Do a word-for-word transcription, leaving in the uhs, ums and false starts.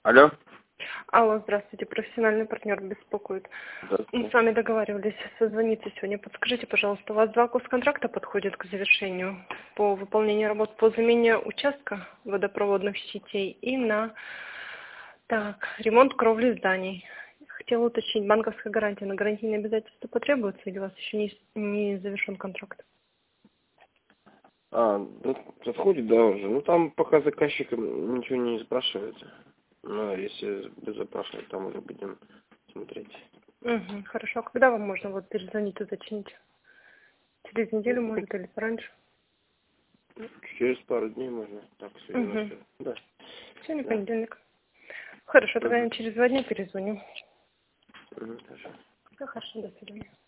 Алло. Алло, здравствуйте, профессиональный партнер беспокоит. Мы с вами договаривались созвониться сегодня. Подскажите, пожалуйста, у вас два госконтракта подходят к завершению по выполнению работ по замене участка водопроводных сетей и на так, ремонт кровли зданий. Хотела уточнить, банковская гарантия на гарантийные обязательства потребуется или у вас еще не, не завершен контракт? А, ну, подходит, да, уже. Ну, там пока заказчик ничего не спрашивает. Но если запрашивать, там уже будем смотреть. Угу, хорошо. Когда вам можно вот перезвонить, уточнить? Через неделю, может, или раньше? Через пару дней можно. Так, сегодня Угу. все. Да. Сегодня Да. понедельник. Хорошо, тогда Угу. я через два дня перезвоню. Угу, хорошо. Все хорошо, до свидания.